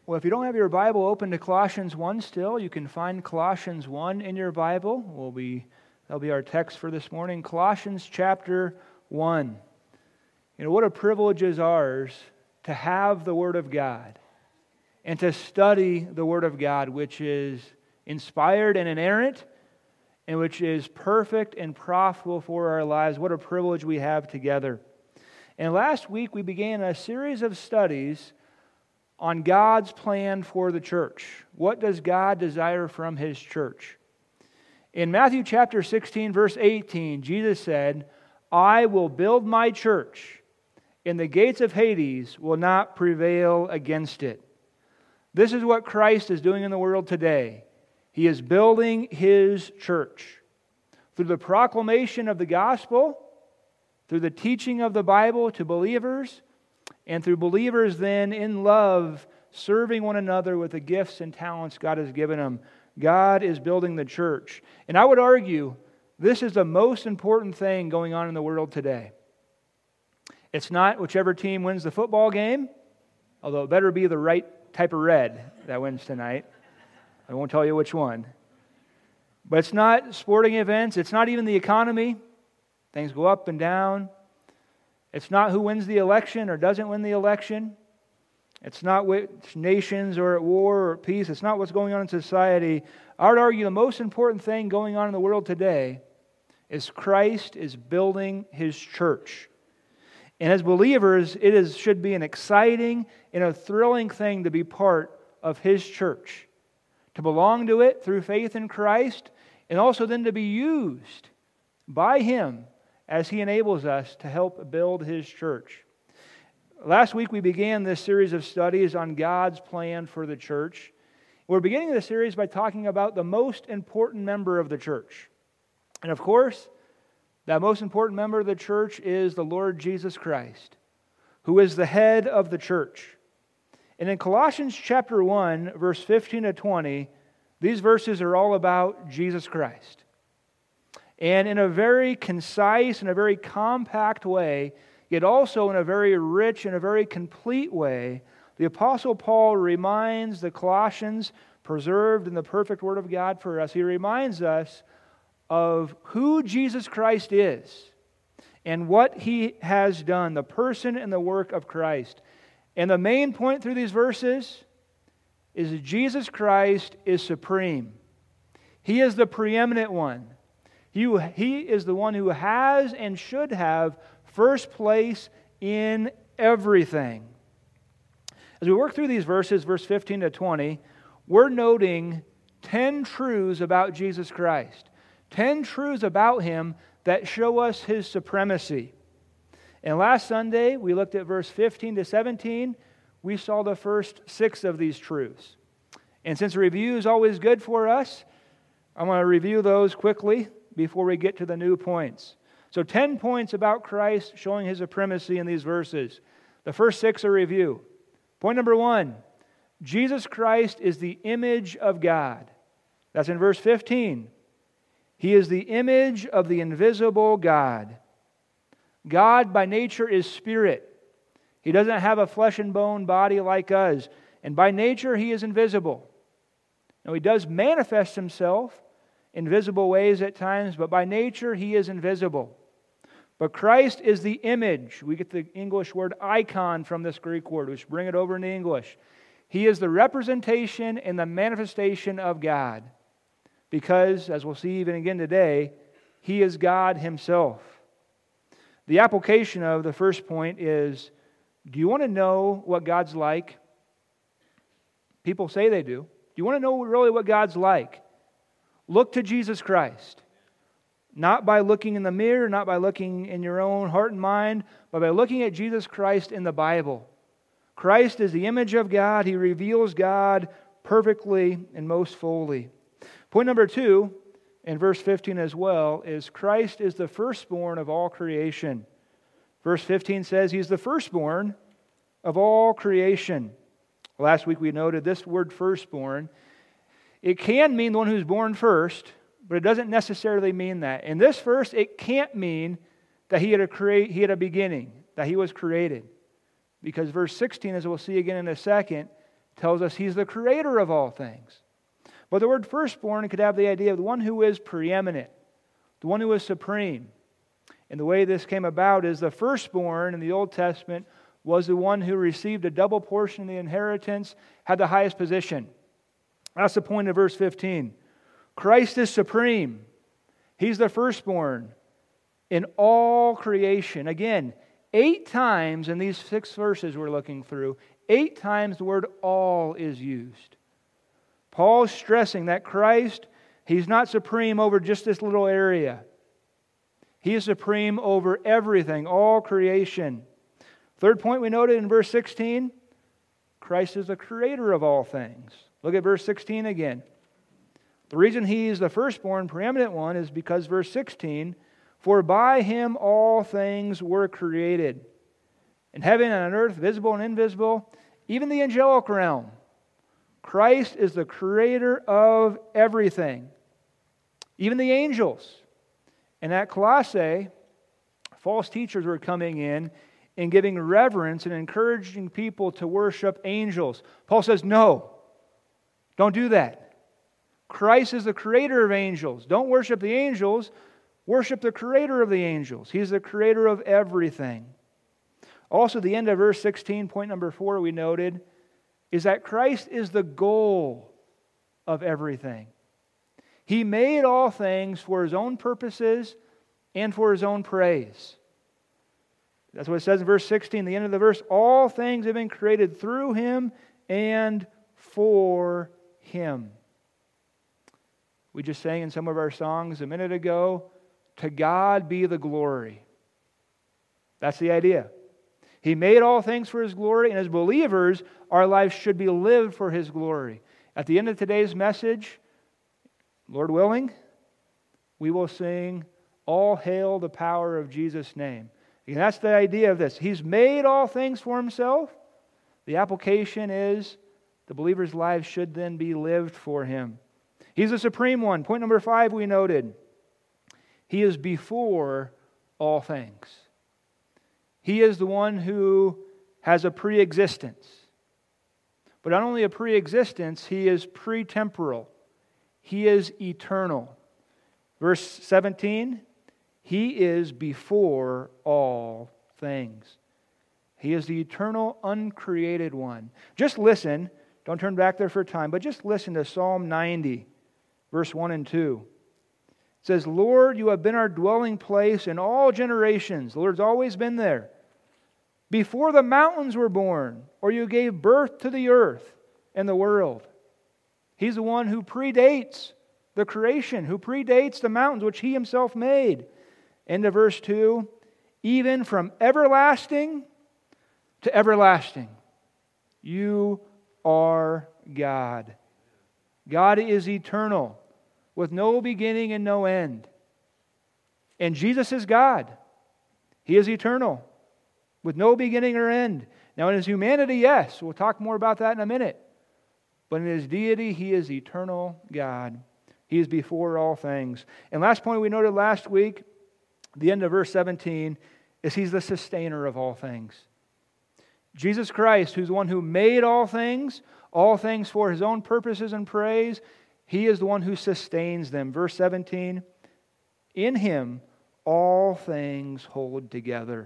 Well, if you don't have your Bible open to Colossians 1 still, you can find Colossians 1 in your Bible. That'll be our text for this morning. Colossians chapter 1. You know, what a privilege is ours to have the Word of God and to study the Word of God, which is inspired and inerrant and which is perfect and profitable for our lives. What a privilege we have together. And last week we began a series of studies on God's plan for the church. What does God desire from His church? In Matthew chapter 16, verse 18, Jesus said, "I will build my church, and the gates of Hades will not prevail against it." This is what Christ is doing in the world today. He is building His church. Through the proclamation of the gospel, through the teaching of the Bible to believers, and through believers then in love, serving one another with the gifts and talents God has given them, God is building the church. And I would argue this is the most important thing going on in the world today. It's not whichever team wins the football game, although it better be the right type of red that wins tonight. I won't tell you which one. But it's not sporting events. It's not even the economy. Things go up and down. It's not who wins the election or doesn't win the election. It's not which nations are at war or at peace. It's not what's going on in society. I would argue the most important thing going on in the world today is Christ is building His church. And as believers, should be an exciting and a thrilling thing to be part of His church, to belong to it through faith in Christ, and also then to be used by Him as He enables us to help build His church. Last week we began this series of studies on God's plan for the church. We're beginning the series by talking about the most important member of the church. And of course, that most important member of the church is the Lord Jesus Christ, who is the head of the church. And in Colossians chapter 1, verse 15 to 20, these verses are all about Jesus Christ. And in a very concise and a very compact way, yet also in a very rich and a very complete way, the Apostle Paul reminds the Colossians, preserved in the perfect Word of God for us, he reminds us of who Jesus Christ is and what He has done, the person and the work of Christ. And the main point through these verses is that Jesus Christ is supreme. He is the preeminent one. He is the one who has and should have first place in everything. As we work through these verses, verse 15 to 20, we're noting 10 truths about Jesus Christ. 10 truths about Him that show us His supremacy. And last Sunday, we looked at verse 15 to 17. We saw the first 6 of these truths. And since review is always good for us, I'm going to review those quickly before we get to the new points. So 10 points about Christ showing His supremacy in these verses. The first 6 are review. Point number 1, Jesus Christ is the image of God. That's in verse 15. He is the image of the invisible God. God by nature is spirit. He doesn't have a flesh and bone body like us. And by nature He is invisible. Now He does manifest Himself in visible ways at times, but by nature He is invisible. But Christ is the image. We get the English word icon from this Greek word, which bring it over into English. He is the representation and the manifestation of God. Because, as we'll see even again today, He is God Himself. The application of the first point is, do you want to know what God's like? People say they do. Do you want to know really what God's like? Look to Jesus Christ. Not by looking in the mirror, not by looking in your own heart and mind, but by looking at Jesus Christ in the Bible. Christ is the image of God. He reveals God perfectly and most fully. Point number 2, in verse 15 as well, is Christ is the firstborn of all creation. Verse 15 says He's the firstborn of all creation. Last week we noted this word firstborn. It can mean the one who's born first, but it doesn't necessarily mean that. In this verse, it can't mean that he had a beginning, that He was created. Because verse 16, as we'll see again in a second, tells us He's the creator of all things. But the word firstborn could have the idea of the one who is preeminent, the one who is supreme. And the way this came about is the firstborn in the Old Testament was the one who received a double portion of the inheritance, had the highest position. That's the point of verse 15. Christ is supreme. He's the firstborn in all creation. Again, 8 times in these 6 verses we're looking through, 8 times the word all is used. Paul's stressing that Christ, He's not supreme over just this little area. He is supreme over everything, all creation. Third point we noted in verse 16, Christ is the creator of all things. Look at verse 16 again. The reason He is the firstborn, preeminent one, is because verse 16, for by Him all things were created, in heaven and on earth, visible and invisible, even the angelic realm. Christ is the creator of everything, even the angels. And at Colossae, false teachers were coming in and giving reverence and encouraging people to worship angels. Paul says, no, don't do that. Christ is the creator of angels. Don't worship the angels. Worship the creator of the angels. He's the creator of everything. Also, the end of verse 16, point number 4 we noted, is that Christ is the goal of everything. He made all things for His own purposes and for His own praise. That's what it says in verse 16, the end of the verse. All things have been created through Him and for Him. We just sang in some of our songs a minute ago, to God be the glory. That's the idea. He made all things for His glory, and as believers, our lives should be lived for His glory. At the end of today's message, Lord willing, we will sing, All Hail the Power of Jesus' Name. And that's the idea of this. He's made all things for Himself. The application is the believer's lives should then be lived for Him. He's the supreme one. Point number 5 we noted. He is before all things. He is the one who has a pre-existence. But not only a pre-existence, He is pre-temporal. He is eternal. Verse 17, He is before all things. He is the eternal, uncreated one. Just listen. Don't turn back there for time, but just listen to Psalm 90, verse 1 and 2. It says, Lord, You have been our dwelling place in all generations. The Lord's always been there. Before the mountains were born, or You gave birth to the earth and the world. He's the one who predates the creation, who predates the mountains which He Himself made. End of verse 2, even from everlasting to everlasting, You are God. God is eternal, with no beginning and no end. And Jesus is God. He is eternal, with no beginning or end. Now in His humanity, yes, we'll talk more about that in a minute. But in His deity, He is eternal God. He is before all things. And last point we noted last week, the end of verse 17, is He's the sustainer of all things. Jesus Christ, who's the one who made all things for His own purposes and praise, He is the one who sustains them. Verse 17, in Him all things hold together.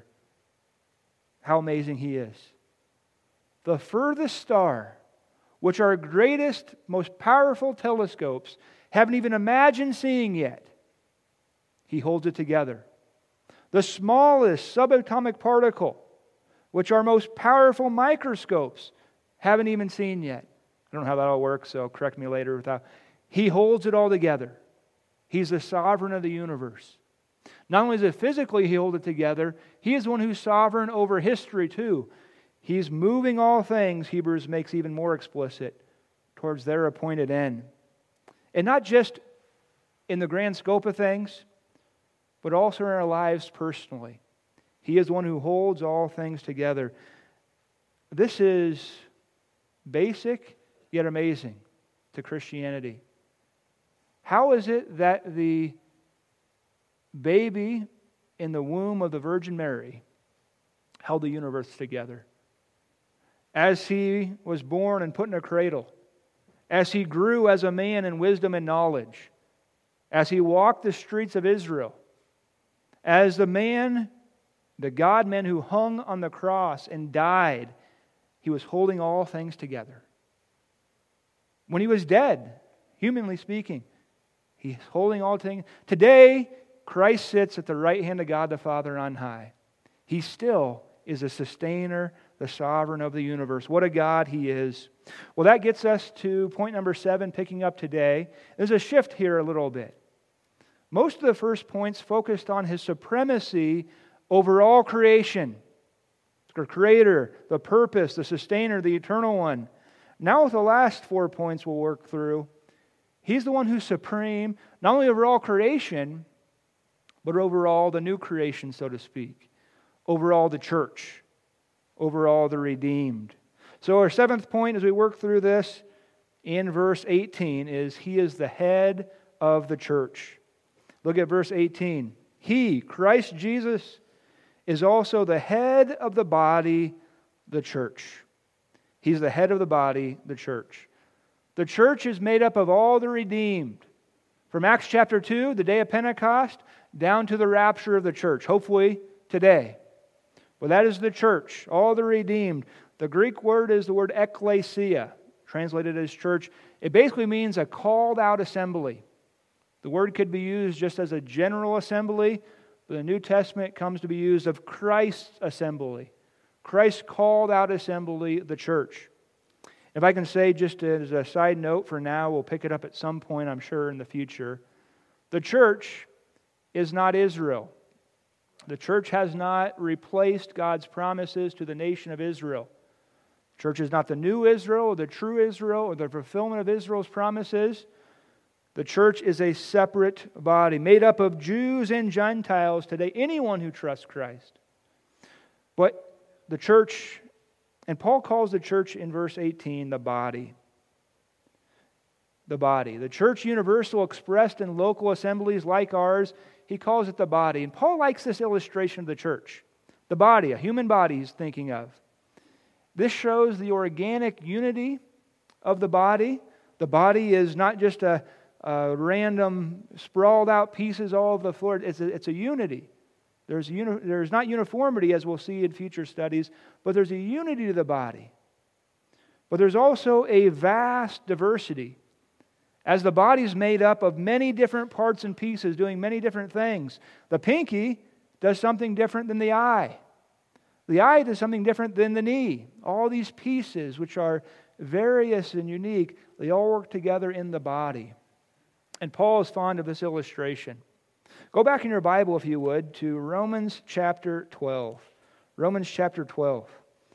How amazing He is. The furthest star, which our greatest, most powerful telescopes haven't even imagined seeing yet, He holds it together. The smallest subatomic particle, which our most powerful microscopes haven't even seen yet. I don't know how that all works, so correct me later. He holds it all together. He's the sovereign of the universe. Not only does it physically He hold it together, He is the one who's sovereign over history too. He's moving all things, Hebrews makes even more explicit, towards their appointed end. And not just in the grand scope of things, but also in our lives personally. He is the one who holds all things together. This is basic yet amazing to Christianity. How is it that the baby in the womb of the Virgin Mary held the universe together? as he was born and put in a cradle, as he grew as a man in wisdom and knowledge, as he walked the streets of Israel, as the God-man who hung on the cross and died, he was holding all things together. When he was dead, humanly speaking, he's holding all things. Today, Christ sits at the right hand of God the Father on high. He still is the sustainer, the sovereign of the universe. What a God He is. Well, that gets us to point number 7, picking up today. There's a shift here a little bit. Most of the first points focused on His supremacy over all creation. The Creator, the purpose, the sustainer, the eternal one. Now with the last 4 points we'll work through, He's the one who's supreme, not only over all creation, but over all the new creation, so to speak. Over all the church. Over all the redeemed. So our 7th point as we work through this in verse 18 is He is the head of the church. Look at verse 18. He, Christ Jesus, is also the head of the body, the church. He's the head of the body, the church. The church is made up of all the redeemed. From Acts chapter 2, the day of Pentecost, down to the rapture of the church, hopefully today. Well, that is the church, all the redeemed. The Greek word is the word ekklesia, translated as church. It basically means a called out assembly. The word could be used just as a general assembly, but the New Testament comes to be used of Christ's assembly. Christ's called out assembly, the church. If I can say just as a side note for now, we'll pick it up at some point, I'm sure, in the future. The church is not Israel. The church has not replaced God's promises to the nation of Israel. The church is not the new Israel or the true Israel or the fulfillment of Israel's promises. The church is a separate body made up of Jews and Gentiles today, anyone who trusts Christ. But the church, and Paul calls the church in verse 18 the body. The body. The church universal expressed in local assemblies like ours, he calls it the body. And Paul likes this illustration of the church. The body, a human body he's thinking of. This shows the organic unity of the body. The body is not just a random sprawled out pieces all over the floor. It's a unity. There's not uniformity, as we'll see in future studies, but there's a unity to the body. But there's also a vast diversity. As the body is made up of many different parts and pieces doing many different things. The pinky does something different than the eye. The eye does something different than the knee. All these pieces, which are various and unique, they all work together in the body. And Paul is fond of this illustration. Go back in your Bible, if you would, to Romans chapter 12. Romans chapter 12.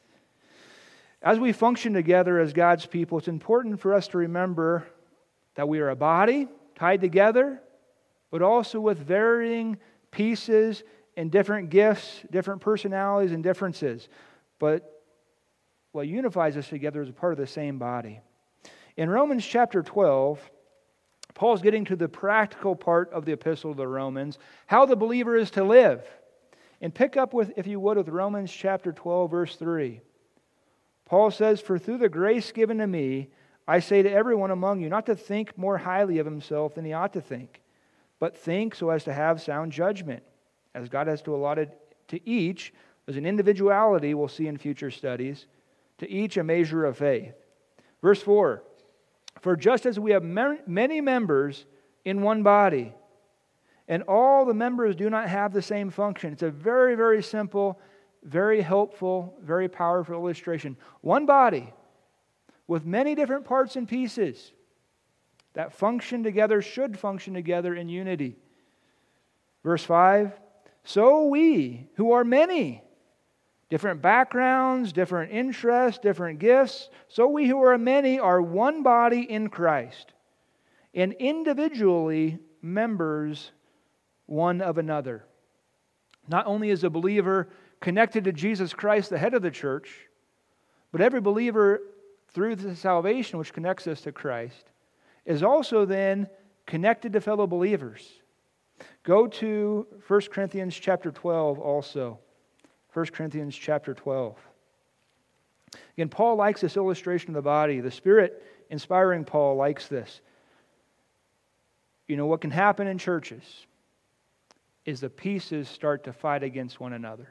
As we function together as God's people, it's important for us to remember that we are a body tied together, but also with varying pieces and different gifts, different personalities and differences. But what unifies us together is a part of the same body. In Romans chapter 12, Paul's getting to the practical part of the epistle to the Romans, how the believer is to live. And pick up with, if you would, with Romans chapter 12, verse 3. Paul says, "For through the grace given to me, I say to everyone among you not to think more highly of himself than he ought to think, but think so as to have sound judgment, as God has to allotted to each, as an individuality we'll see in future studies, to each a measure of faith." Verse 4, "For just as we have many members in one body, and all the members do not have the same function." It's a very, very simple, very helpful, very powerful illustration. One body with many different parts and pieces that function together, should function together in unity. Verse 5, "So we, who are many, different backgrounds, different interests, different gifts, so we who are many are one body in Christ, and individually members one of another." Not only is a believer connected to Jesus Christ, the head of the church, but every believer through the salvation which connects us to Christ is also then connected to fellow believers. Go to 1 Corinthians chapter 12 also. 1 Corinthians chapter 12. Again, Paul likes this illustration of the body. The Spirit inspiring Paul likes this. You know, what can happen in churches is the pieces start to fight against one another.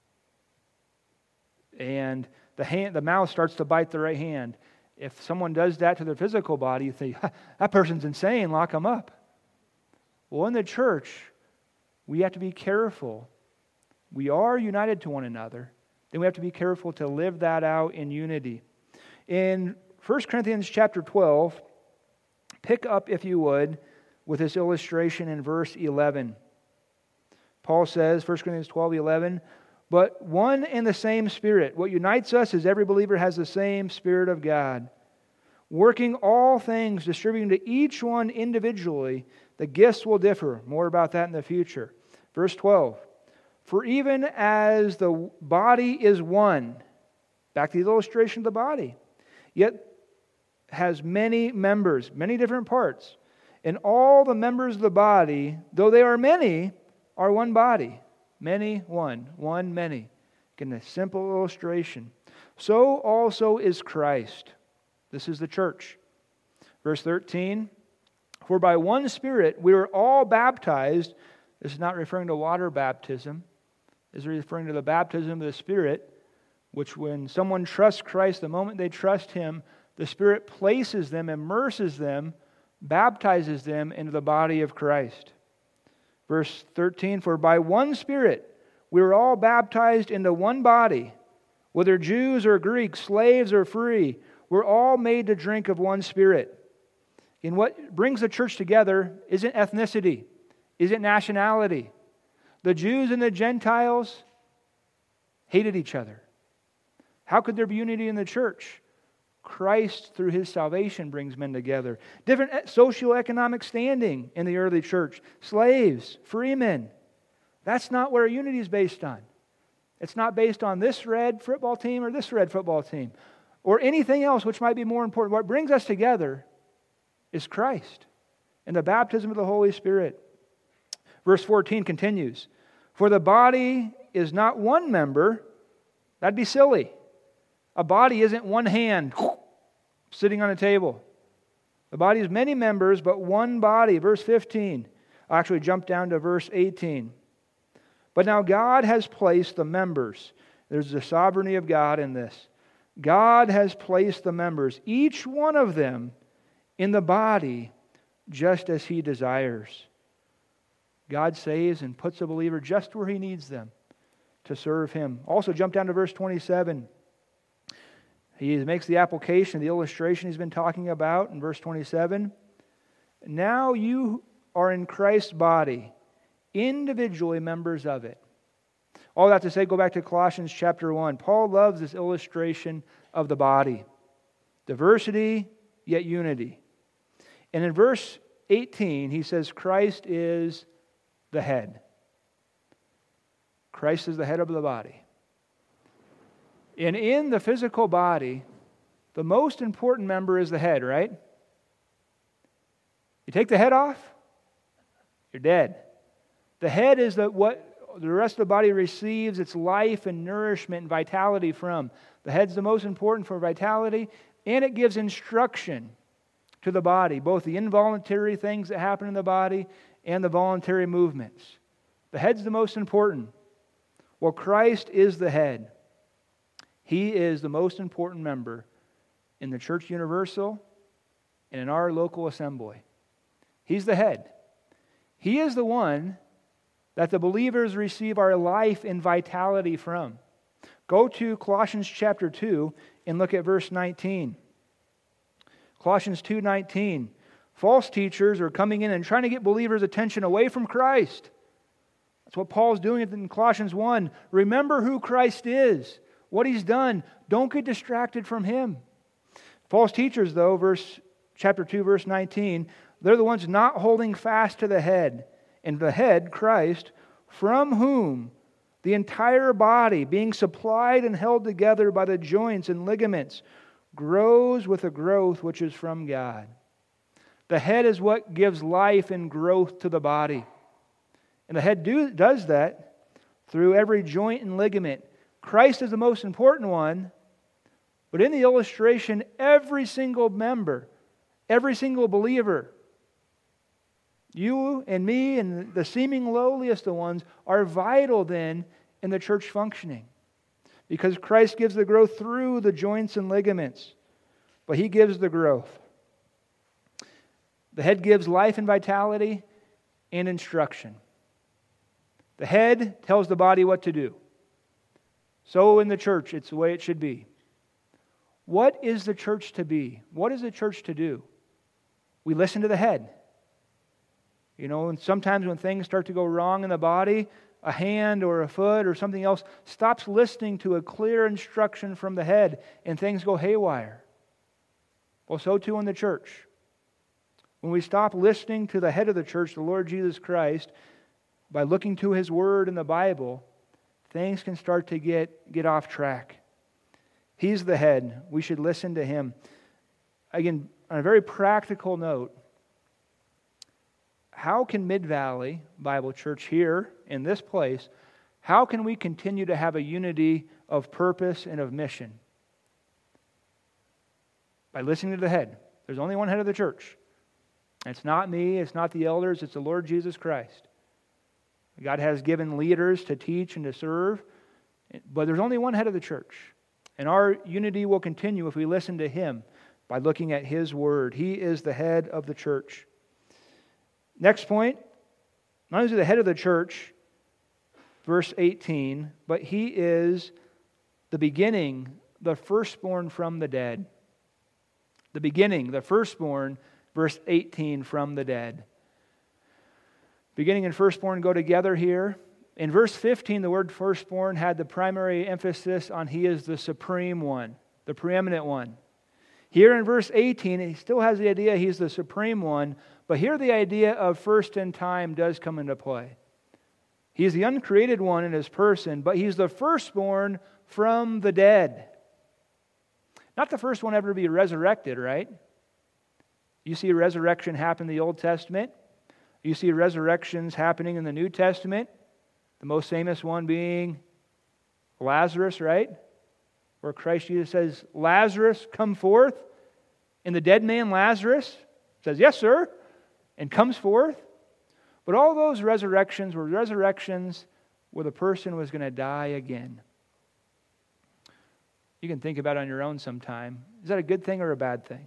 And the mouth starts to bite the right hand. If someone does that to their physical body, you think, that person's insane, lock them up. Well, in the church, we have to be careful. We are united to one another. Then we have to be careful to live that out in unity. In 1 Corinthians chapter 12, pick up, if you would, with this illustration in verse 11. Paul says, 1 Corinthians 12:11, but one and the same Spirit. What unites us is every believer has the same Spirit of God, working all things, distributing to each one individually. The gifts will differ. More about that in the future. Verse 12, for even as the body is one, back to the illustration of the body, yet has many members, many different parts, and all the members of the body, though they are many, are one body. Many, one. One, many. Again, a simple illustration. So also is Christ. This is the church. Verse 13, for by one Spirit we were all baptized. This is not referring to water baptism. This is referring to the baptism of the Spirit, which when someone trusts Christ, the moment they trust Him, the Spirit places them, immerses them, baptizes them into the body of Christ. Verse 13, for by one Spirit we were all baptized into one body, whether Jews or Greeks, slaves or free, we're all made to drink of one Spirit. And what brings the church together isn't ethnicity, isn't nationality. The Jews and the Gentiles hated each other. How could there be unity in the church? Christ, through His salvation, brings men together. Different socioeconomic standing in the early church. Slaves, freemen. That's not where unity is based on. It's not based on this red football team or this red football team or anything else which might be more important. What brings us together is Christ and the baptism of the Holy Spirit. Verse 14 continues, for the body is not one member. That'd be silly. A body isn't one hand sitting on a table. The body is many members, but one body. Verse 15. I'll actually jump down to verse 18. But now God has placed the members. There's the sovereignty of God in this. God has placed the members, each one of them, in the body just as He desires. God saves and puts a believer just where He needs them to serve Him. Also jump down to verse 27. He makes the application, the illustration he's been talking about in verse 27. Now you are in Christ's body, individually members of it. All that to say, go back to Colossians chapter 1. Paul loves this illustration of the body. Diversity, yet unity. And in verse 18, he says Christ is the head. Christ is the head of the body. And in the physical body, the most important member is the head, right? You take the head off, you're dead. The head is what the rest of the body receives its life and nourishment and vitality from. The head's the most important for vitality, and it gives instruction to the body, both the involuntary things that happen in the body and the voluntary movements. The head's the most important. Well, Christ is the head. He is the most important member in the church universal and in our local assembly. He's the head. He is the one that the believers receive our life and vitality from. Go to Colossians chapter 2 and look at verse 19. Colossians 2:19. False teachers are coming in and trying to get believers' attention away from Christ. That's what Paul's doing in Colossians 1. Remember who Christ is, what He's done. Don't get distracted from Him. False teachers, though, chapter 2, verse 19, they're the ones not holding fast to the head. And the head, Christ, from whom the entire body, being supplied and held together by the joints and ligaments, grows with a growth which is from God. The head is what gives life and growth to the body. And the head does that through every joint and ligament. Christ is the most important one, But in the illustration, every single member, every single believer, you and me and the seeming lowliest of ones, are vital then in the church functioning. Because Christ gives the growth through the joints and ligaments, but He gives the growth. The head gives life and vitality and instruction. The head tells the body what to do. So in the church, it's the way it should be. What is the church to be? What is the church to do? We listen to the head. And sometimes when things start to go wrong in the body, a hand or a foot or something else stops listening to a clear instruction from the head and things go haywire. Well, so too in the church. When we stop listening to the head of the church, the Lord Jesus Christ, by looking to His Word in the Bible, things can start to get off track. He's the head. We should listen to Him. Again, on a very practical note, how can Mid-Valley Bible Church here in this place, how can we continue to have a unity of purpose and of mission? By listening to the head. There's only one head of the church. It's not me, it's not the elders, it's the Lord Jesus Christ. God has given leaders to teach and to serve, but there's only one head of the church. And our unity will continue if we listen to Him by looking at His Word. He is the head of the church. Next point, not only is He the head of the church, verse 18, but He is the beginning, the firstborn from the dead. The beginning, the firstborn, verse 18, from the dead. Beginning and firstborn go together here. In verse 15, the word firstborn had the primary emphasis on He is the supreme one, the preeminent one. Here in verse 18, he still has the idea He's the supreme one, but here the idea of first in time does come into play. He's the uncreated one in His person, but He's the firstborn from the dead. Not the first one ever to be resurrected, right? You see resurrection happen in the Old Testament. You see resurrections happening in the New Testament. The most famous one being Lazarus, right? Where Christ Jesus says, Lazarus, come forth. And the dead man, Lazarus, says, yes, sir, and comes forth. But all those resurrections were resurrections where the person was going to die again. You can think about it on your own sometime. Is that a good thing or a bad thing?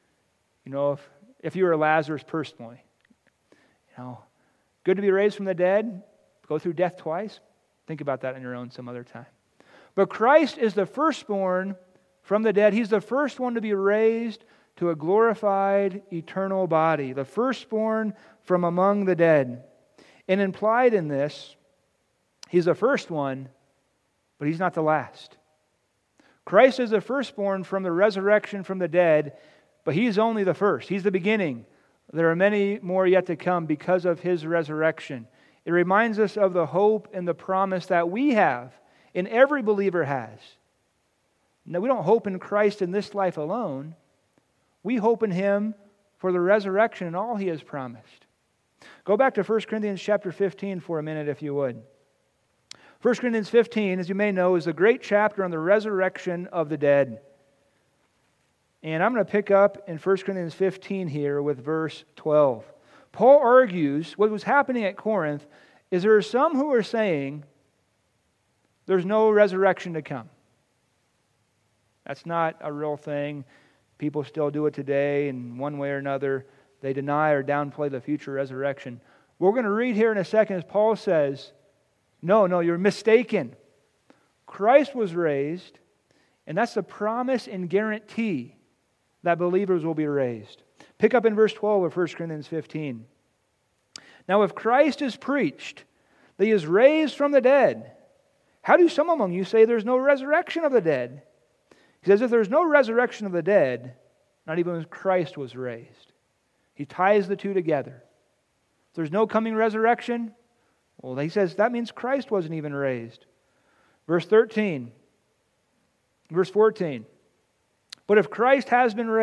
If you were Lazarus personally, good to be raised from the dead, go through death twice. Think about that on your own some other time. But Christ is the firstborn from the dead. He's the first one to be raised to a glorified eternal body. The firstborn from among the dead. And implied in this, He's the first one, but He's not the last. Christ is the firstborn from the resurrection from the dead, but He's only the first. He's the beginning. There are many more yet to come because of His resurrection. It reminds us of the hope and the promise that we have, and every believer has. Now, we don't hope in Christ in this life alone. We hope in Him for the resurrection and all He has promised. Go back to 1 Corinthians chapter 15 for a minute, if you would. 1 Corinthians 15, as you may know, is a great chapter on the resurrection of the dead. And I'm going to pick up in 1 Corinthians 15 here with verse 12. Paul argues what was happening at Corinth is there are some who are saying there's no resurrection to come. That's not a real thing. People still do it today in one way or another. They deny or downplay the future resurrection. What we're going to read here in a second is Paul says, no, you're mistaken. Christ was raised, and that's the promise and guarantee that believers will be raised. Pick up in verse 12 of 1 Corinthians 15. Now, if Christ is preached that He is raised from the dead, how do some among you say there's no resurrection of the dead? He says if there's no resurrection of the dead, not even Christ was raised. He ties the two together. If there's no coming resurrection, well, he says that means Christ wasn't even raised. Verse 13. Verse 14. But if Christ has not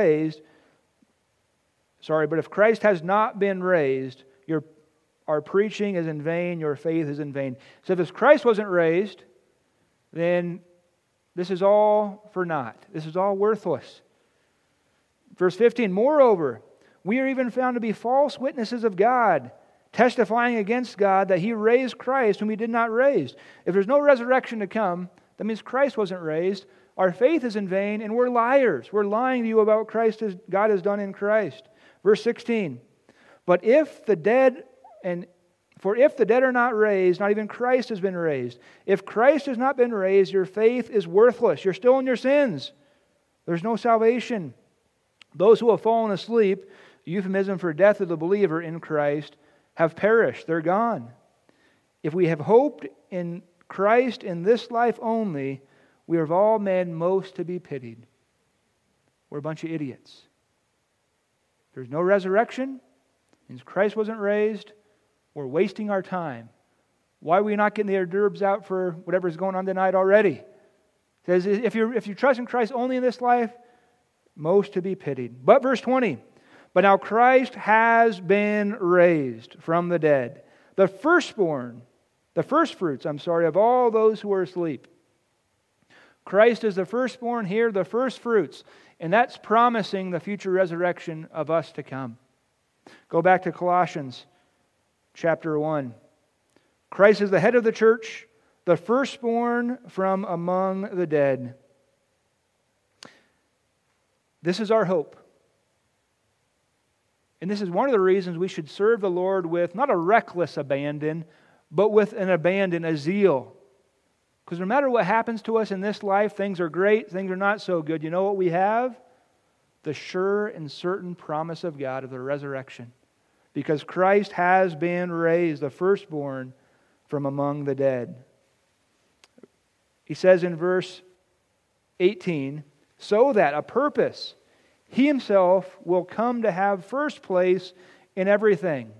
been raised, our preaching is in vain, your faith is in vain. So if Christ wasn't raised, then This is all for naught. This is all worthless. Verse 15, moreover, we are even found to be false witnesses of God, testifying against God that He raised Christ whom He did not raise. If there's no resurrection to come, that means Christ wasn't raised. Our faith is in vain, and we're liars. We're lying to you about Christ as God has done in Christ. Verse 16, but if the dead are not raised, not even Christ has been raised. If Christ has not been raised, your faith is worthless. You're still in your sins. There's no salvation. Those who have fallen asleep, euphemism for death of the believer in Christ, have perished. They're gone. If we have hoped in Christ in this life only, we are of all men most to be pitied. We're a bunch of idiots. There's no resurrection. Means Christ wasn't raised. We're wasting our time. Why are we not getting the hors d'oeuvres out for whatever's going on tonight already? It says, if you trust in Christ only in this life, most to be pitied. But verse 20, but now Christ has been raised from the dead, the firstfruits, of all those who are asleep. Christ is the firstborn here, the firstfruits, and that's promising the future resurrection of us to come. Go back to Colossians chapter 1. Christ is the head of the church, the firstborn from among the dead. This is our hope. And this is one of the reasons we should serve the Lord with not a reckless abandon, but with an abandon, a zeal. Because no matter what happens to us in this life, things are great, things are not so good. You know what we have? The sure and certain promise of God of the resurrection. Because Christ has been raised, the firstborn from among the dead. He says in verse 18, so that a purpose, He Himself will come to have first place in everything.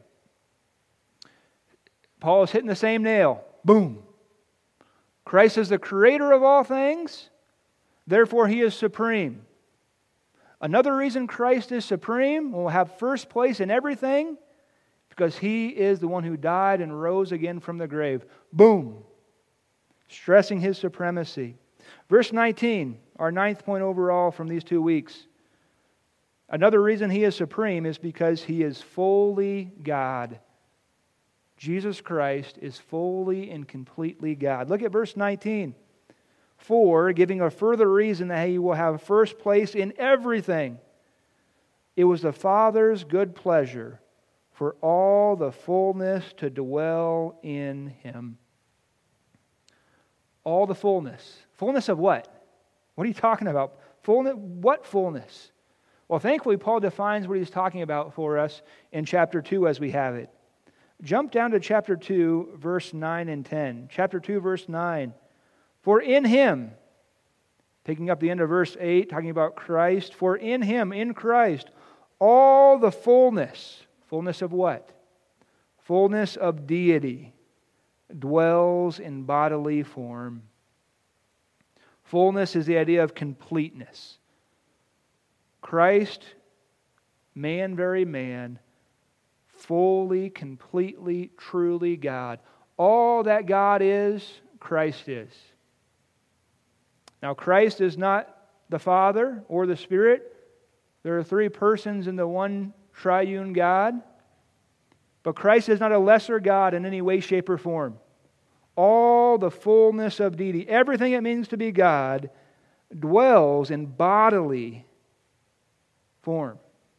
Paul is hitting the same nail. Boom. Christ is the creator of all things, therefore He is supreme. Another reason Christ is supreme, will have first place in everything, because He is the one who died and rose again from the grave. Boom. Stressing His supremacy. Verse 19, our 9th point overall from these 2 weeks. Another reason He is supreme is because He is fully God. Jesus Christ is fully and completely God. Look at verse 19. For, giving a further reason that He will have first place in everything, it was the Father's good pleasure for all the fullness to dwell in Him. All the fullness. Fullness of what? What are you talking about? Fullness? What fullness? Well, thankfully, Paul defines what he's talking about for us in chapter 2 as we have it. Jump down to chapter 2, verse 9 and 10. Chapter 2, verse 9. For in Him, picking up the end of verse 8, talking about Christ, for in Him, in Christ, all the fullness of what? Fullness of deity dwells in bodily form. Fullness is the idea of completeness. Christ, man, very man, fully, completely, truly God. All that God is, Christ is. Now, Christ is not the Father or the Spirit. There are 3 persons in the one triune God. But Christ is not a lesser God in any way, shape, or form. All the fullness of deity, everything it means to be God, dwells in bodily form.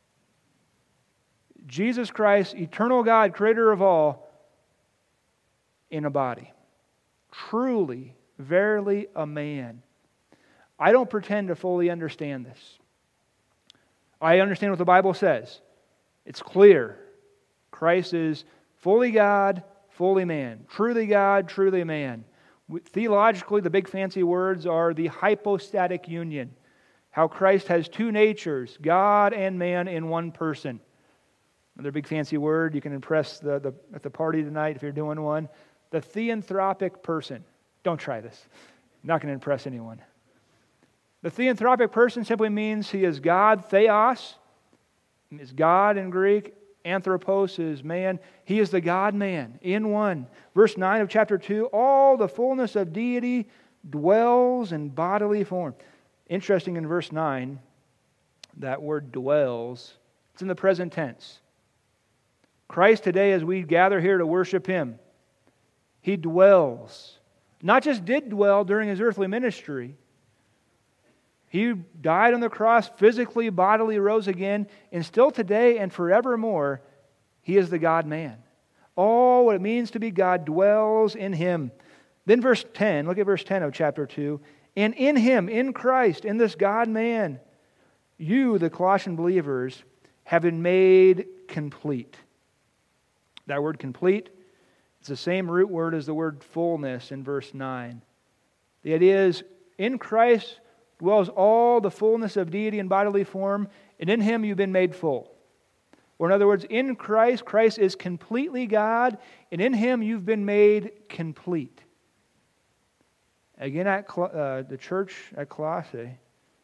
Jesus Christ, eternal God, creator of all, in a body. Truly, verily a man. I don't pretend to fully understand this. I understand what the Bible says. It's clear. Christ is fully God, fully man. Truly God, truly man. Theologically, the big fancy words are the hypostatic union. How Christ has 2 natures, God and man in one person. Another big fancy word you can impress at the party tonight if you're doing one. The theanthropic person. Don't try this. I'm not going to impress anyone. The theanthropic person simply means he is God, theos, is God in Greek. Anthropos is man. He is the God-man in one. Verse 9 of chapter 2, all the fullness of deity dwells in bodily form. Interesting, in verse 9, that word dwells, it's in the present tense. Christ today, as we gather here to worship Him, He dwells. Not just did dwell during His earthly ministry. He died on the cross, physically, bodily rose again, and still today and forevermore, He is the God-man. All what it means to be God dwells in Him. Then verse 10, look at verse 10 of chapter 2. And in Him, in Christ, in this God-man, you, the Colossian believers, have been made complete. That word complete, it's the same root word as the word fullness in verse 9. The idea is, in Christ dwells all the fullness of deity in bodily form, and in Him you've been made full. Or in other words, in Christ, Christ is completely God, and in Him you've been made complete. Again, at the church at Colossae,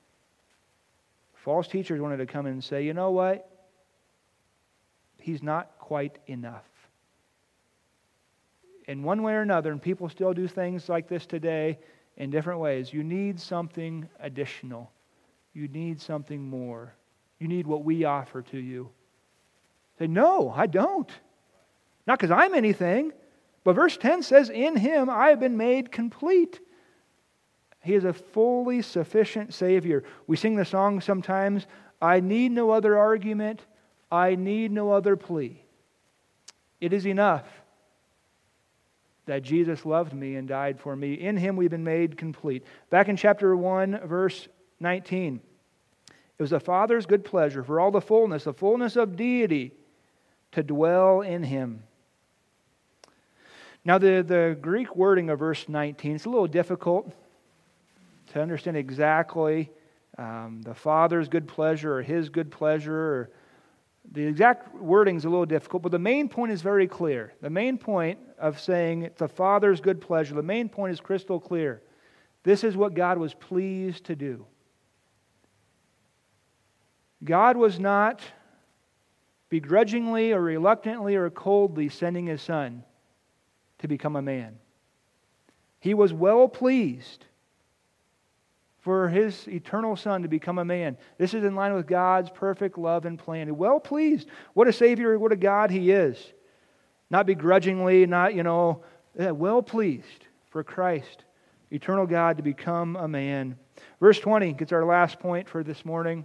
false teachers wanted to come in and say, you know what? He's not quite enough. In one way or another, and people still do things like this today in different ways, you need something additional. You need something more. You need what we offer to you. Say, no, I don't. Not because I'm anything, but verse 10 says, in Him I have been made complete. He is a fully sufficient Savior. We sing the song sometimes, I need no other argument, I need no other plea. It is enough that Jesus loved me and died for me. In Him we've been made complete. Back in chapter 1, verse 19, it was the Father's good pleasure for all the fullness of deity, to dwell in Him. Now the Greek wording of verse 19, it's a little difficult to understand exactly the Father's good pleasure or His good pleasure. Or the exact wording is a little difficult, but the main point is very clear. The main point of saying it's the Father's good pleasure, the main point is crystal clear. This is what God was pleased to do. God was not begrudgingly or reluctantly or coldly sending His Son to become a man. He was well pleased for His eternal Son to become a man. This is in line with God's perfect love and plan. Well pleased. What a Savior, what a God He is. Not begrudgingly, not, well pleased for Christ, eternal God, to become a man. Verse 20 gets our last point for this morning.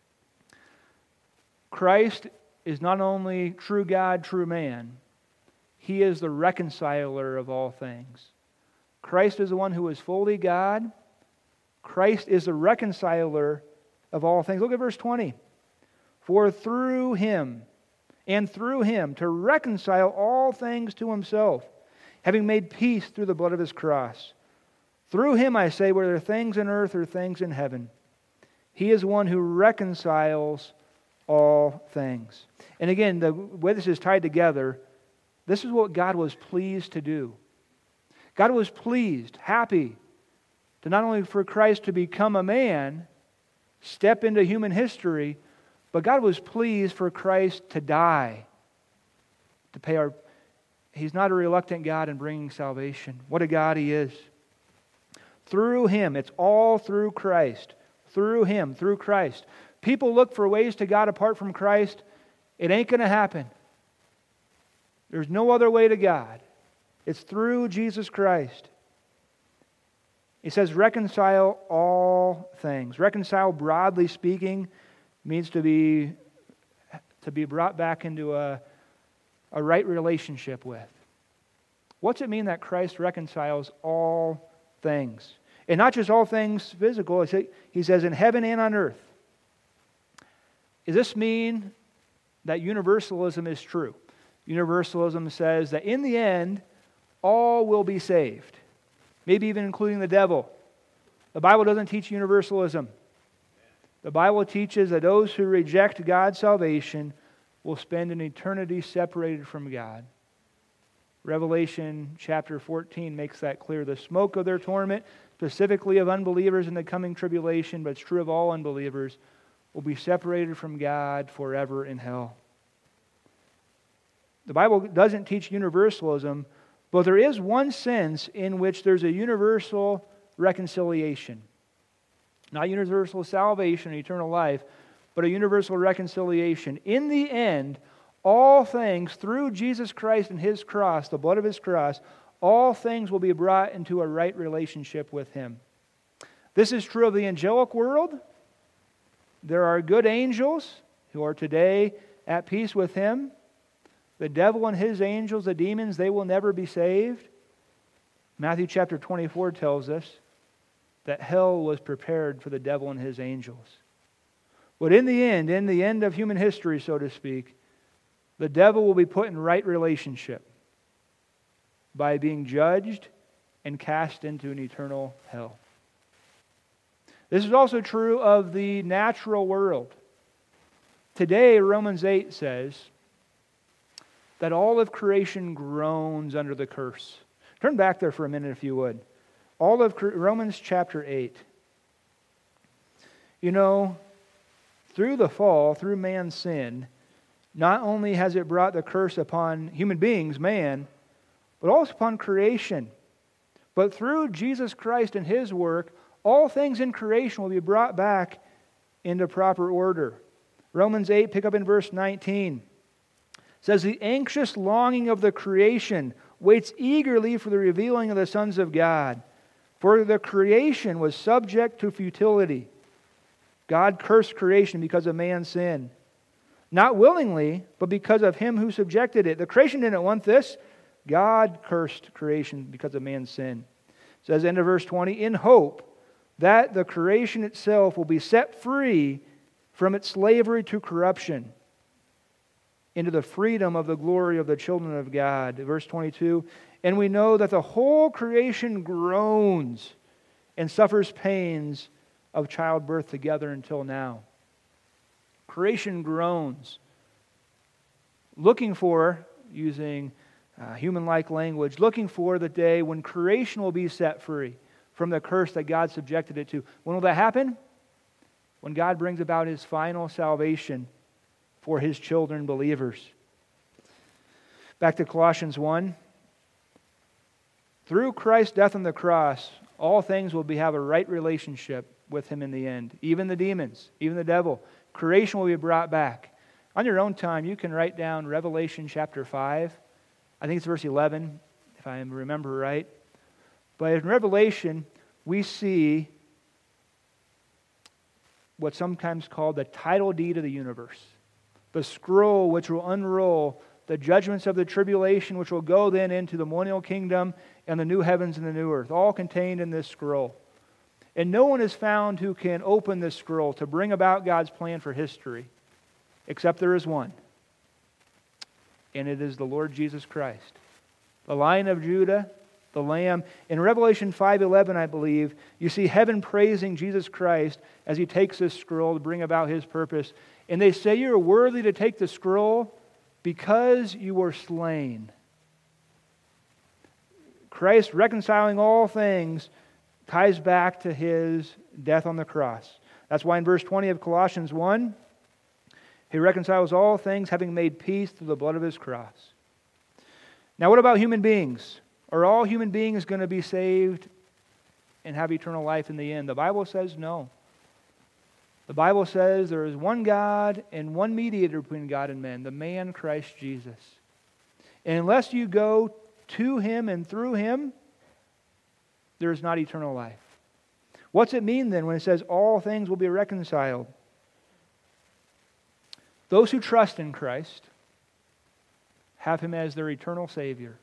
Christ is not only true God, true man. He is the reconciler of all things. Christ is the one who is fully God. Christ is the reconciler of all things. Look at verse 20. For through Him, and through Him, to reconcile all things to Himself, having made peace through the blood of His cross. Through Him, I say, whether things in earth or things in heaven. He is one who reconciles all things. And again, the way this is tied together, this is what God was pleased to do. God was pleased, happy, to not only for Christ to become a man, step into human history, but God was pleased for Christ to die, to pay our... He's not a reluctant God in bringing salvation. What a God He is. Through Him, it's all through Christ. Through Him, through Christ. People look for ways to God apart from Christ. It ain't going to happen. There's no other way to God. It's through Jesus Christ. He says, reconcile all things. Reconcile, broadly speaking, means to be brought back into a right relationship with. What's it mean that Christ reconciles all things? And not just all things physical. He says in heaven and on earth. Does this mean that universalism is true? Universalism says that in the end, all will be saved. Maybe even including the devil. The Bible doesn't teach universalism. The Bible teaches that those who reject God's salvation will spend an eternity separated from God. Revelation chapter 14 makes that clear. The smoke of their torment, specifically of unbelievers in the coming tribulation, but it's true of all unbelievers, will be separated from God forever in hell. The Bible doesn't teach universalism, but there is one sense in which there's a universal reconciliation. Not universal salvation and eternal life, but a universal reconciliation. In the end, all things, through Jesus Christ and His cross, the blood of His cross, all things will be brought into a right relationship with Him. This is true of the angelic world. There are good angels who are today at peace with Him. The devil and his angels, the demons, they will never be saved. Matthew chapter 24 tells us that hell was prepared for the devil and his angels. But in the end of human history, so to speak, the devil will be put in right relationship by being judged and cast into an eternal hell. This is also true of the natural world. Today, Romans 8 says that all of creation groans under the curse. Turn back there for a minute if you would. All of Romans chapter 8. You know, through the fall, through man's sin, not only has it brought the curse upon human beings, man, but also upon creation. But through Jesus Christ and His work, all things in creation will be brought back into proper order. Romans 8, pick up in verse 19. It says, "The anxious longing of the creation waits eagerly for the revealing of the sons of God. For the creation was subject to futility." God cursed creation because of man's sin. Not willingly, but because of Him who subjected it. The creation didn't want this. God cursed creation because of man's sin. It says, end of verse 20, "In hope that the creation itself will be set free from its slavery to corruption into the freedom of the glory of the children of God." Verse 22, "And we know that the whole creation groans and suffers pains of childbirth together until now." Creation groans, looking for, using human-like language, looking for the day when creation will be set free from the curse that God subjected it to. When will that happen? When God brings about His final salvation for His children, believers. Back to Colossians 1. Through Christ's death on the cross, all things will have a right relationship with Him in the end. Even the demons, even the devil. Creation will be brought back. On your own time, you can write down Revelation chapter 5. I think it's verse 11, if I remember right. But in Revelation, we see what's sometimes called the title deed of the universe. The scroll which will unroll the judgments of the tribulation, which will go then into the millennial kingdom and the new heavens and the new earth, all contained in this scroll. And no one is found who can open this scroll to bring about God's plan for history, except there is one. And it is the Lord Jesus Christ, the Lion of Judah, the Lamb. In Revelation 5:11, I believe, you see heaven praising Jesus Christ as He takes this scroll to bring about His purpose. And they say, "You are worthy to take the scroll because you were slain." Christ reconciling all things ties back to His death on the cross. That's why in verse 20 of Colossians 1, He reconciles all things, having made peace through the blood of His cross. Now what about human beings? Are all human beings going to be saved and have eternal life in the end? The Bible says no. The Bible says there is one God and one mediator between God and men, the man Christ Jesus. And unless you go to Him and through Him, there is not eternal life. What's it mean then when it says all things will be reconciled? Those who trust in Christ have Him as their eternal Savior.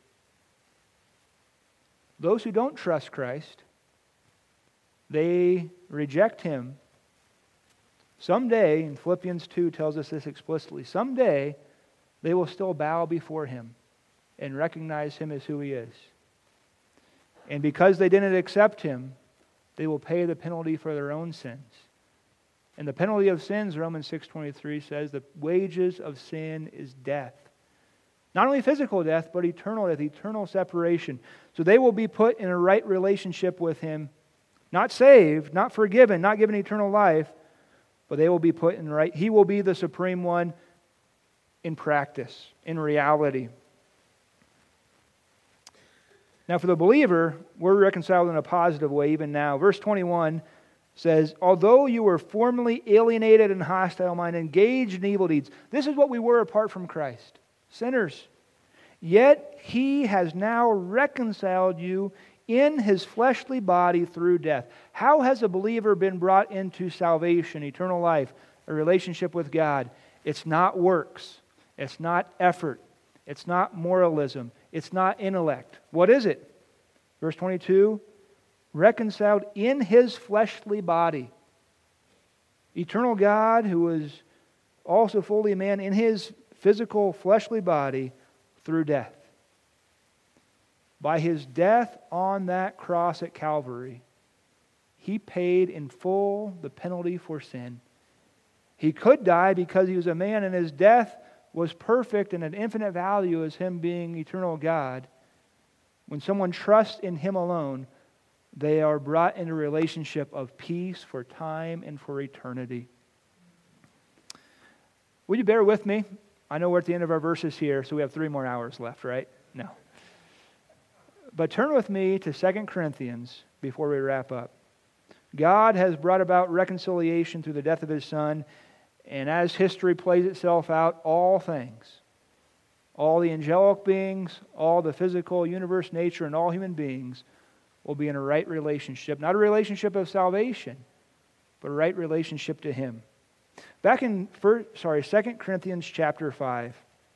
Those who don't trust Christ, they reject Him. Someday, and Philippians 2 tells us this explicitly, someday they will still bow before Him and recognize Him as who He is. And because they didn't accept Him, they will pay the penalty for their own sins. And the penalty of sins, Romans 6:23 says, the wages of sin is death. Not only physical death, but eternal death, eternal separation. So they will be put in a right relationship with Him. Not saved, not forgiven, not given eternal life, but they will be put in right. He will be the supreme one in practice, in reality. Now for the believer, we're reconciled in a positive way even now. Verse 21 says, although you were formerly alienated and hostile mind, engaged in evil deeds. This is what we were apart from Christ. Sinners. Yet He has now reconciled you in His fleshly body through death. How has a believer been brought into salvation, eternal life, a relationship with God? It's not works. It's not effort. It's not moralism. It's not intellect. What is it? Verse 22, reconciled in His fleshly body. Eternal God, who is also fully man, in His physical fleshly body through death. By His death on that cross at Calvary, He paid in full the penalty for sin. He could die because He was a man, and His death was perfect and an infinite value as Him being eternal God. When someone trusts in Him alone, they are brought into a relationship of peace for time and for eternity. Would you bear with me? I know we're at the end of our verses here, so we have 3 more hours left, right? No. But turn with me to 2 Corinthians before we wrap up. God has brought about reconciliation through the death of His Son, and as history plays itself out, all things, all the angelic beings, all the physical universe, nature, and all human beings will be in a right relationship. Not a relationship of salvation, but a right relationship to Him. Back in 2 Corinthians chapter 5,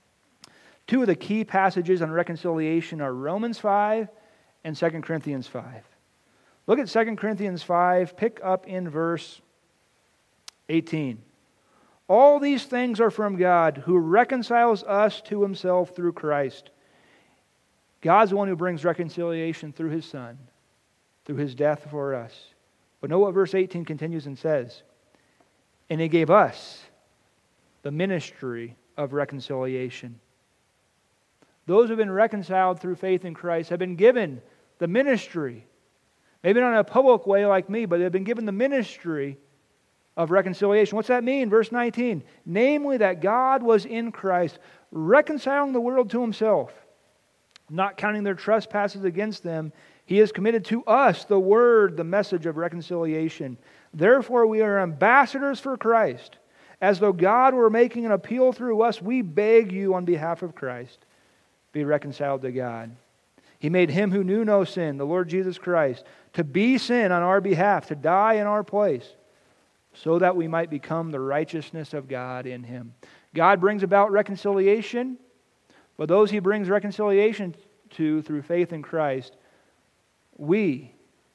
2 of the key passages on reconciliation are Romans 5 and 2 Corinthians 5. Look at 2 Corinthians 5, pick up in verse 18. All these things are from God, who reconciles us to Himself through Christ. God's the one who brings reconciliation through His Son, through His death for us. But know what verse 18 continues and says. And He gave us the ministry of reconciliation. Those who have been reconciled through faith in Christ have been given the ministry. Maybe not in a public way like me, but they've been given the ministry of reconciliation. What's that mean? Verse 19. Namely that God was in Christ, reconciling the world to Himself, not counting their trespasses against them. He has committed to us the word, the message of reconciliation. Therefore we are ambassadors for Christ. As though God were making an appeal through us, we beg you on behalf of Christ, be reconciled to God. He made Him who knew no sin, the Lord Jesus Christ, to be sin on our behalf, to die in our place, so that we might become the righteousness of God in Him. God brings about reconciliation, but those He brings reconciliation to through faith in Christ, we,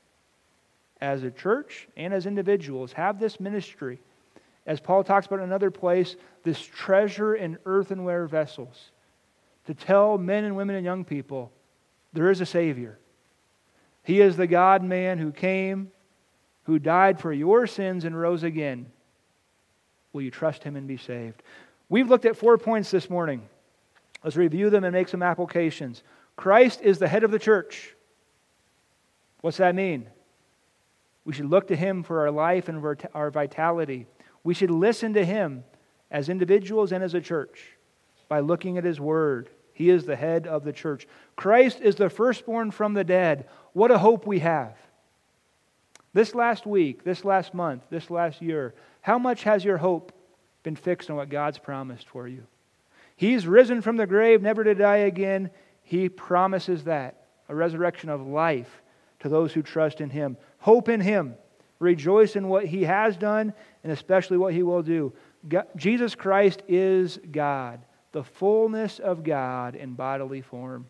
as a church and as individuals, have this ministry. As Paul talks about in another place, this treasure in earthenware vessels, to tell men and women and young people, there is a Savior. He is the God-man who came, who died for your sins and rose again. Will you trust Him and be saved? We've looked at 4 points this morning. Let's review them and make some applications. Christ is the head of the church. What's that mean? We should look to Him for our life and for our vitality. We should listen to Him as individuals and as a church by looking at His Word. He is the head of the church. Christ is the firstborn from the dead. What a hope we have. This last week, this last month, this last year, how much has your hope been fixed on what God's promised for you? He's risen from the grave, never to die again. He promises that, a resurrection of life to those who trust in Him. Hope in Him. Rejoice in what He has done and especially what He will do. Jesus Christ is God, the fullness of God in bodily form.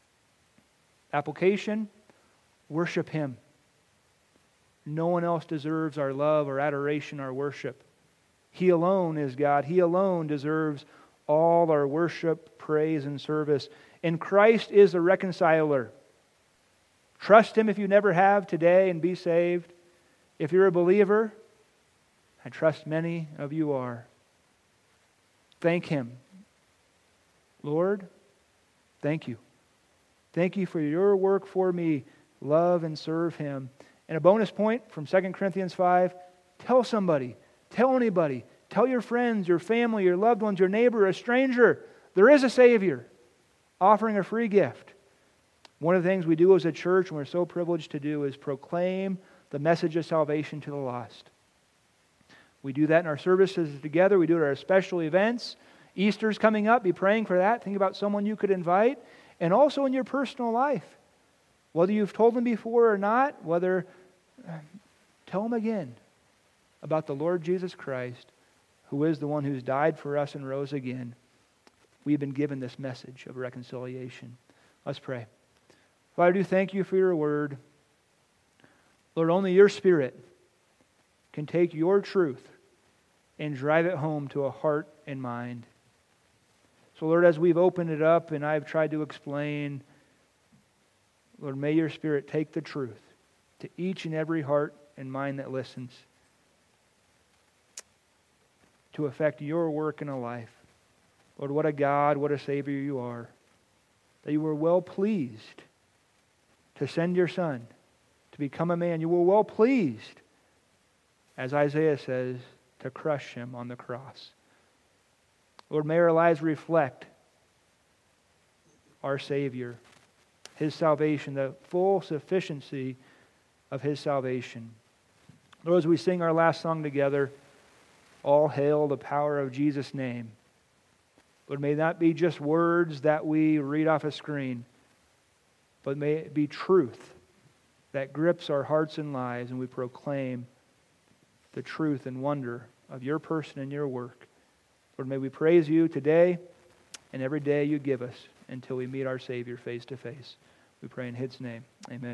Application, worship Him. No one else deserves our love, our adoration, our worship. He alone is God. He alone deserves all our worship, praise, and service. And Christ is the reconciler. Trust Him if you never have today and be saved. If you're a believer, I trust many of you are. Thank Him. Lord, thank You. Thank You for Your work for me. Love and serve Him. And a bonus point from 2 Corinthians 5, tell somebody, tell anybody, tell your friends, your family, your loved ones, your neighbor, a stranger, there is a Savior offering a free gift. One of the things we do as a church, and we're so privileged to do, is proclaim the message of salvation to the lost. We do that in our services together. We do it at our special events. Easter's coming up. Be praying for that. Think about someone you could invite. And also in your personal life. Whether you've told them before or not, tell them again about the Lord Jesus Christ, who is the one who's died for us and rose again. We've been given this message of reconciliation. Let's pray. Father, I do thank you for your word. Lord, only your Spirit can take your truth and drive it home to a heart and mind. So, Lord, as we've opened it up and I've tried to explain, Lord, may your Spirit take the truth to each and every heart and mind that listens to affect your work in a life. Lord, what a God, what a Savior you are. That you were well pleased to send your Son to become a man. You were well pleased, as Isaiah says, to crush him on the cross. Lord, may our lives reflect our Savior, His salvation, the full sufficiency of His salvation. Lord, as we sing our last song together, all hail the power of Jesus' name. Lord, may that be just words that we read off a screen, but may it be truth that grips our hearts and lives, and we proclaim the truth and wonder of your person and your work. Lord, may we praise you today and every day you give us until we meet our Savior face to face. We pray in His name. Amen.